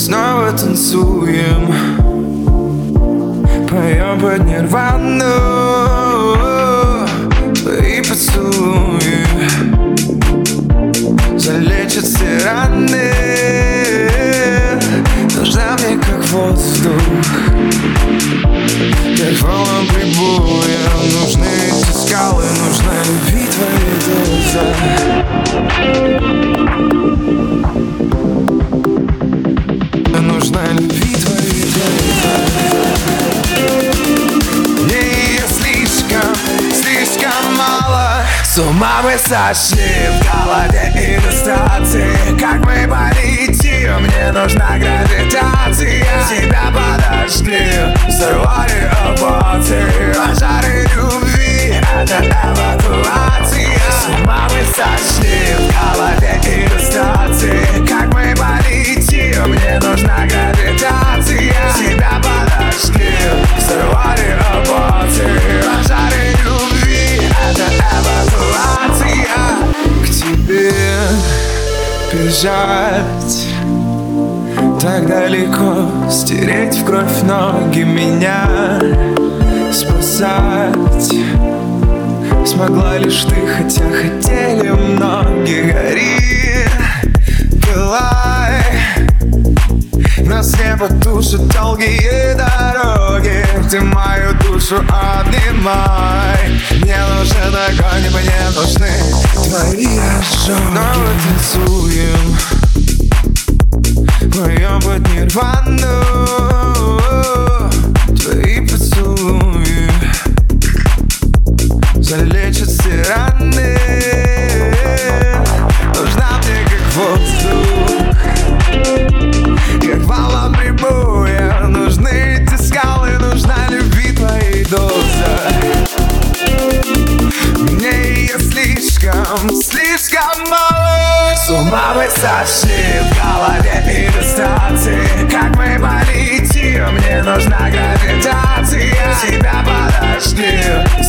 снова танцуем, поем под нирвану. Твои поцелуи залечат все раны. Нужна мне как воздух, как волна прибоя. Нужны эти скалы, нужна любви твоя доза. Нужна любви твоя доза. Мне ее слишком мало. С ума мы сошли в голове иллюстрации. Как мы полетим, мне нужна гравитация. Себя подожди, взорвали роботы. Пожары любви, это эвакуация. С ума мы сошли в голове иллюстрации. Как мы полетим, мне нужна гравитация. Себя подожди, взорвали роботы. Пожары любви, это эвакуация. К тебе бежать так далеко, стереть в кровь ноги, меня спасать смогла лишь ты, хотя хотели многие. Гори, пылай, нас не потушат долгие дороги. Ты мою душу обнимай. Мне нужен огонь, мне нужны твои ожоги. Снова танцуем, поем под нирвану. Твои поцелуи залечат все раны. Нужна мне как воздух, как волна прибоя. Нужны эти скалы, нужна любви твоей доза. Мне ее слишком мало. С ума мы сошли в голове иллюстрации. Как мы полетим, мне нужна гравитация. Себя подожди,